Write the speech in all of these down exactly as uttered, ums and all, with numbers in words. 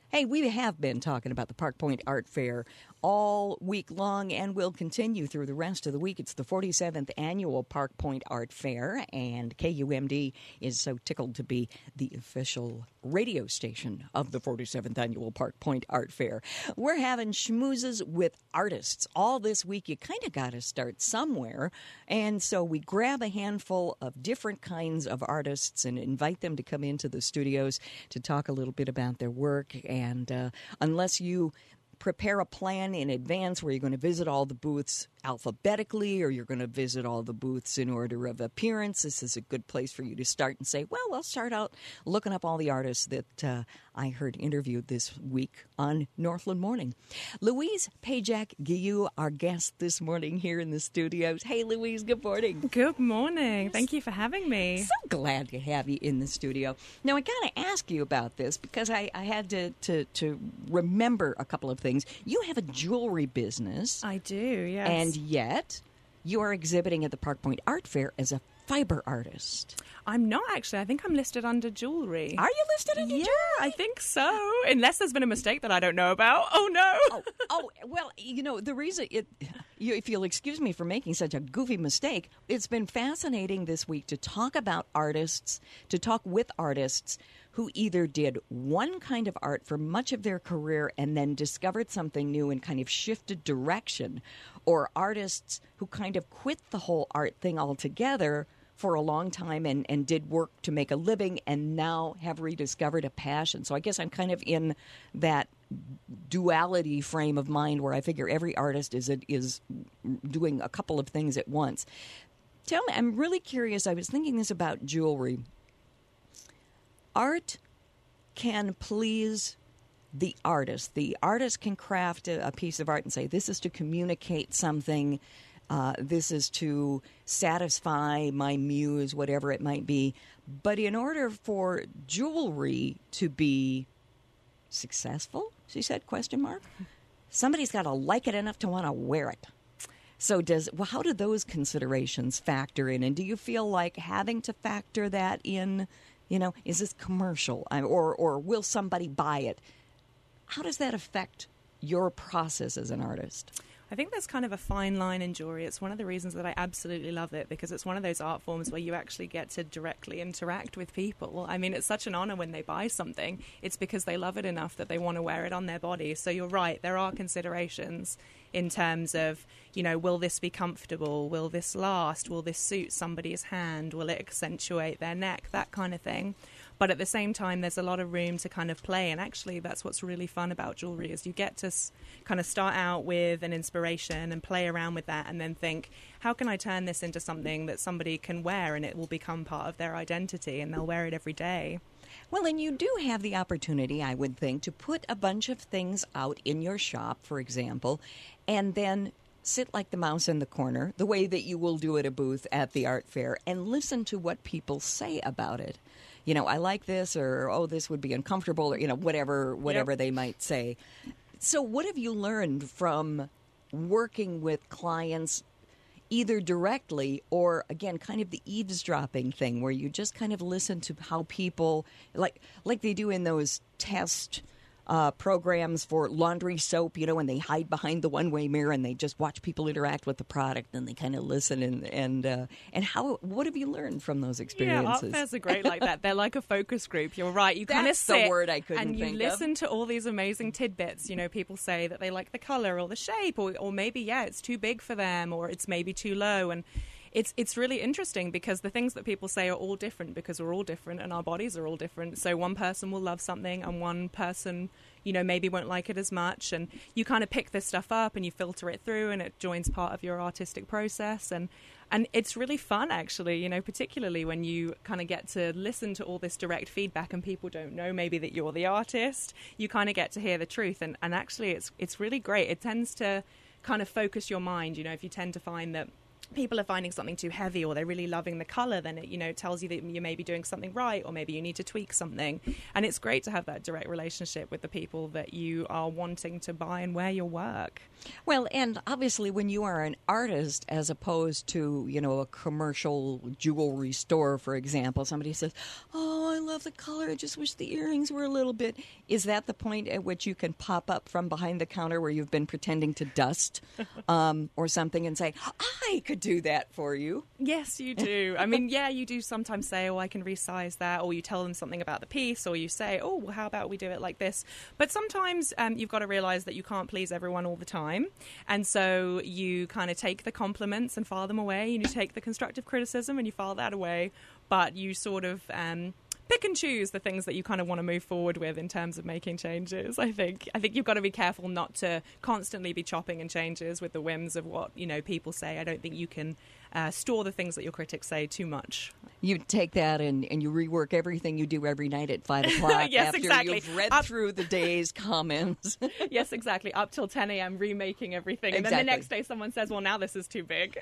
Hey, we have been talking about the Park Point Art Fair all week long and will continue through the rest of the week. It's the forty-seventh Annual Park Point Art Fair, and K U M D is so tickled to be the official radio station of the forty-seventh Annual Park Point Art Fair. We're having schmoozes with artists. All this week, you kind of got to start somewhere, and so we grab a handful of different kinds of artists and invite them to come into the studios to talk a little bit about their work. And uh, unless you prepare a plan in advance where you're going to visit all the booths alphabetically or you're going to visit all the booths in order of appearance, this is a good place for you to start and say, well, I'll start out looking up all the artists that uh, I heard interviewed this week on Northland Morning. Louise Pajak-Guillou, our guest this morning here in the studios. Hey, Louise, good morning. Good morning. Thank you for having me. So glad to have you in the studio. Now, I got to ask you about this because I, I had to, to, to remember a couple of things. You have a jewelry business. I do, yes. And yet, you are exhibiting at the Park Point Art Fair as a fiber artist. I'm not, actually. I think I'm listed under jewelry. Are you listed under yeah, jewelry? I think so. Unless there's been a mistake that I don't know about. Oh, no. oh, oh, well, you know, the reason, it, you, if you'll excuse me for making such a goofy mistake, it's been fascinating this week to talk about artists, to talk with artists who either did one kind of art for much of their career and then discovered something new and kind of shifted direction, or artists who kind of quit the whole art thing altogether for a long time and, and did work to make a living and now have rediscovered a passion. So I guess I'm kind of in that duality frame of mind where I figure every artist is is doing a couple of things at once. Tell me, I'm really curious. I was thinking this about jewelry. Art can please the artist. The artist can craft a, a piece of art and say, this is to communicate something. Uh, this is to satisfy my muse, whatever it might be. But in order for jewelry to be successful, she said, question mark, somebody's got to like it enough to want to wear it. So does well, how do those considerations factor in? And do you feel like having to factor that in? You know, is this commercial, or or will somebody buy it? How does that affect your process as an artist? I think there's kind of a fine line in jewelry. It's one of the reasons that I absolutely love it, because it's one of those art forms where you actually get to directly interact with people. I mean, it's such an honor when they buy something. It's because they love it enough that they want to wear it on their body. So you're right, there are considerations in terms of, you know, will this be comfortable? Will this last? Will this suit somebody's hand? Will it accentuate their neck? That kind of thing. But at the same time, there's a lot of room to kind of play. And actually, that's what's really fun about jewelry, is you get to s- kind of start out with an inspiration and play around with that and then think, how can I turn this into something that somebody can wear and it will become part of their identity and they'll wear it every day? Well, and you do have the opportunity, I would think, to put a bunch of things out in your shop, for example, and then sit like the mouse in the corner, the way that you will do at a booth at the art fair, and listen to what people say about it. You know, I like this, or, oh, this would be uncomfortable, or, you know, whatever whatever yep. they might say. So what have you learned from working with clients, either directly or, again, kind of the eavesdropping thing where you just kind of listen to how people, like like they do in those test uh, programs for laundry soap, you know, when they hide behind the one-way mirror and they just watch people interact with the product and they kind of listen and and uh, and how what have you learned from those experiences? Yeah, art fairs are great like that. They're like a focus group. You're right. You kind of sit That's the word I couldn't and you think listen of. to all these amazing tidbits. You know, people say that they like the color or the shape, or or maybe yeah, it's too big for them, or it's maybe too low, and It's it's really interesting because the things that people say are all different because we're all different and our bodies are all different. So one person will love something and one person, you know, maybe won't like it as much. And you kind of pick this stuff up and you filter it through and it joins part of your artistic process. And, and it's really fun, actually, you know, particularly when you kind of get to listen to all this direct feedback and people don't know maybe that you're the artist. You kind of get to hear the truth. And, and actually, it's it's really great. It tends to kind of focus your mind. You know, if you tend to find that people are finding something too heavy or they're really loving the color, then it, you know, tells you that you may be doing something right, or maybe you need to tweak something. And it's great to have that direct relationship with the people that you are wanting to buy and wear your work. Well, and obviously when you are an artist as opposed to, you know, a commercial jewelry store, for example, somebody says, oh, oh, I love the color. I just wish the earrings were a little bit. Is that the point at which you can pop up from behind the counter where you've been pretending to dust um, or something and say, I could do that for you? Yes, you do. I mean, yeah, you do sometimes say, oh, I can resize that, or you tell them something about the piece, or you say, oh, well, how about we do it like this? But sometimes um, you've got to realize that you can't please everyone all the time. And so you kind of take the compliments and file them away, and you take the constructive criticism and you file that away. But you sort of um, pick and choose the things that you kind of want to move forward with in terms of making changes. I think I think you've got to be careful not to constantly be chopping and changes with the whims of what, you know, people say. I don't think you can uh, store the things that your critics say too much. You take that and, and you rework everything you do every night at five o'clock yes, after exactly. you've read Up- through the day's comments. Yes, exactly. Up till ten a.m. remaking everything. And Exactly. then the next day someone says, well, now this is too big.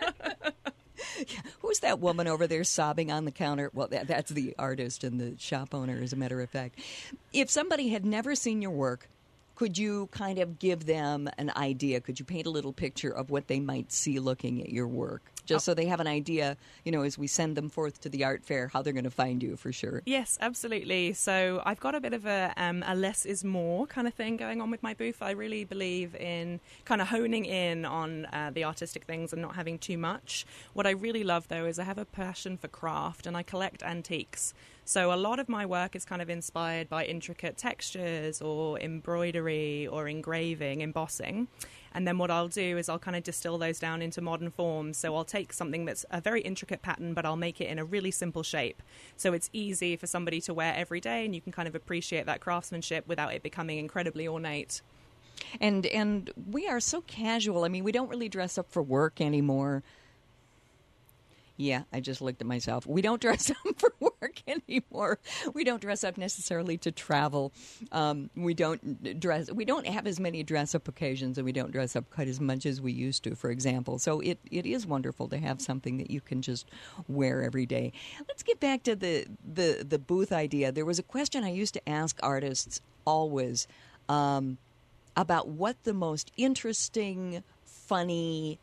Who's that woman over there sobbing on the counter? Well, that, that's the artist and the shop owner, as a matter of fact. If somebody had never seen your work, could you kind of give them an idea? Could you paint a little picture of what they might see looking at your work? Just so they have an idea, you know, as we send them forth to the art fair, how they're going to find you for sure. Yes, absolutely. So I've got a bit of a, um, a less is more kind of thing going on with my booth. I really believe in kind of honing in on uh, the artistic things and not having too much. What I really love, though, is I have a passion for craft and I collect antiques. So a lot of my work is kind of inspired by intricate textures or embroidery or engraving, embossing. And then what I'll do is I'll kind of distill those down into modern forms. So I'll take something that's a very intricate pattern, but I'll make it in a really simple shape. So it's easy for somebody to wear every day, and you can kind of appreciate that craftsmanship without it becoming incredibly ornate. And and we are so casual. I mean, we don't really dress up for work anymore. Yeah, I just looked at myself. We don't dress up for work anymore. We don't dress up necessarily to travel. Um, we don't dress. We don't have as many dress-up occasions, and we don't dress up quite as much as we used to, for example. So it, it is wonderful to have something that you can just wear every day. Let's get back to the, the, the booth idea. There was a question I used to ask artists always um, about what the most interesting, funny,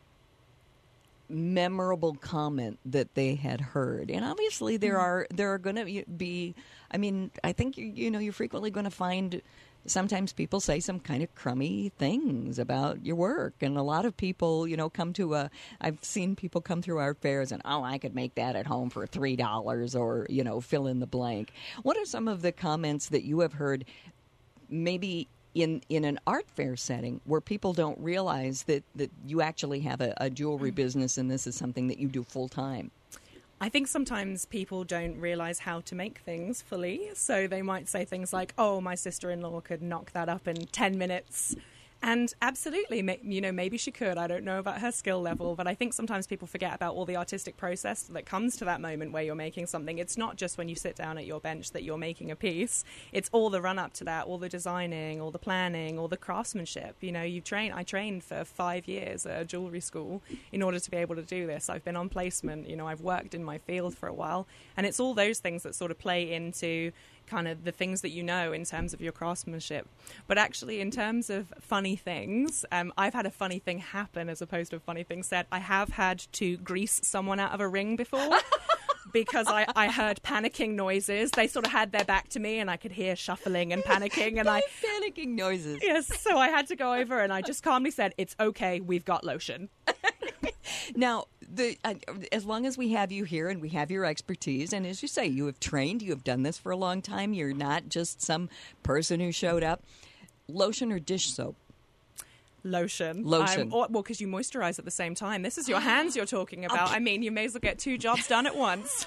memorable comment that they had heard. And obviously there are there are going to be, I mean, I think you, you know you're frequently going to find sometimes people say some kind of crummy things about your work, and a lot of people, you know, come to a I've seen people come through art fairs and, oh, I could make that at home for three dollars, or, you know, fill in the blank. What are some of the comments that you have heard maybe in in an art fair setting where people don't realize that, that you actually have a, a jewelry business and this is something that you do full time? I think sometimes people don't realize how to make things fully. So they might say things like, oh, my sister-in-law could knock that up in ten minutes. And absolutely, you know, maybe she could. I don't know about her skill level, but I think sometimes people forget about all the artistic process that comes to that moment where you're making something. It's not just when you sit down at your bench that you're making a piece. It's all the run up to that, all the designing, all the planning, all the craftsmanship. You know, you train. I trained for five years at a jewelry school in order to be able to do this. I've been on placement. You know, I've worked in my field for a while, and it's all those things that sort of play into kind of the things that you know in terms of your craftsmanship. But actually, in terms of funny things, um, I've had a funny thing happen as opposed to a funny thing said. I have had to grease someone out of a ring before because I, I heard panicking noises. They sort of had their back to me and I could hear shuffling and panicking. and I Panicking noises. Yes, so I had to go over and I just calmly said, it's okay, we've got lotion. Now, the uh, as long as we have you here and we have your expertise, and as you say, you have trained, you have done this for a long time, you're not just some person who showed up. Lotion or dish soap? Lotion. Lotion. Um, or, well, because you moisturize at the same time. This is your hands you're talking about. I mean, you may as well get two jobs done at once.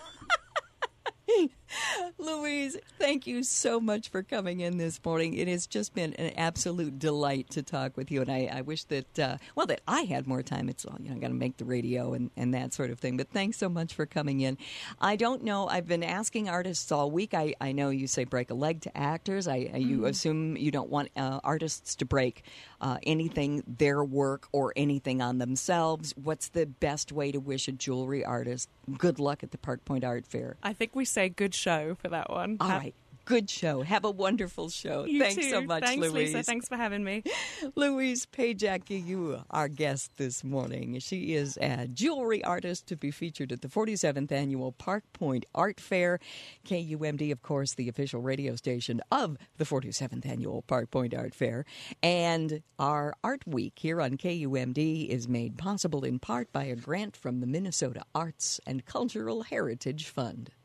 Louise, thank you so much for coming in this morning. It has just been an absolute delight to talk with you, and I, I wish that, uh, well, that I had more time. It's, you know, I got to make the radio and, and that sort of thing, but thanks so much for coming in. I don't know, I've been asking artists all week. I, I know you say break a leg to actors. I, I You mm-hmm. assume you don't want uh, artists to break uh, anything, their work, or anything on themselves. What's the best way to wish a jewelry artist good luck at the Park Point Art Fair? I think we say good show for that one. All Have- right. good show. Have a wonderful show. You Thanks too. so much, Thanks, Louise. Lisa. Thanks for having me. Louise Pajak, you our guest this morning. She is a jewelry artist to be featured at the forty-seventh Annual Park Point Art Fair. K U M D, of course, the official radio station of the forty-seventh Annual Park Point Art Fair. And our Art Week here on K U M D is made possible in part by a grant from the Minnesota Arts and Cultural Heritage Fund.